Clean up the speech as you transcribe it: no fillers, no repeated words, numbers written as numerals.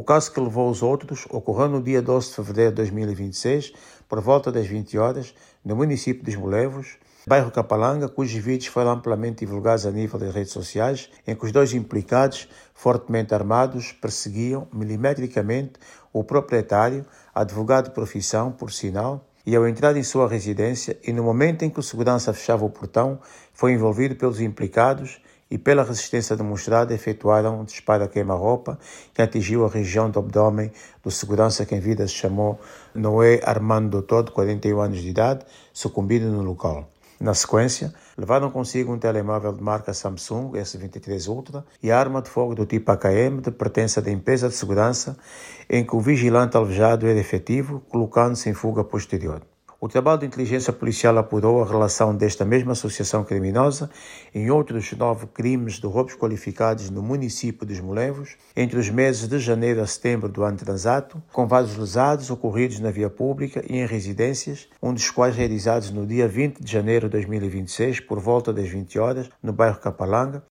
caso que levou os outros ocorreu no dia 12 de fevereiro de 2026, por volta das 20 horas, no município de Esmolevos, bairro Capalanga, cujos vídeos foram amplamente divulgados a nível das redes sociais, em que os dois implicados, fortemente armados, perseguiam milimetricamente o proprietário, advogado de profissão, por sinal, e ao entrar em sua residência e no momento em que o segurança fechava o portão, foi envolvido pelos implicados e pela resistência demonstrada efetuaram um disparo a queima-roupa que atingiu a região do abdômen do segurança que em vida se chamou Noé Armando Doutor, de 41 anos de idade, sucumbindo no local. Na sequência, levaram consigo um telemóvel de marca Samsung S23 Ultra e a arma de fogo do tipo AKM de pertença da empresa de segurança em que o vigilante alvejado era efetivo, colocando-se em fuga posterior. O trabalho de inteligência policial apurou a relação desta mesma associação criminosa em outros 9 crimes de roubos qualificados no município de Esmolevos entre os meses de janeiro a setembro do ano transato, com vários lesados ocorridos na via pública e em residências, um dos quais realizados no dia 20 de janeiro de 2026, por volta das 20 horas, no bairro Capalanga,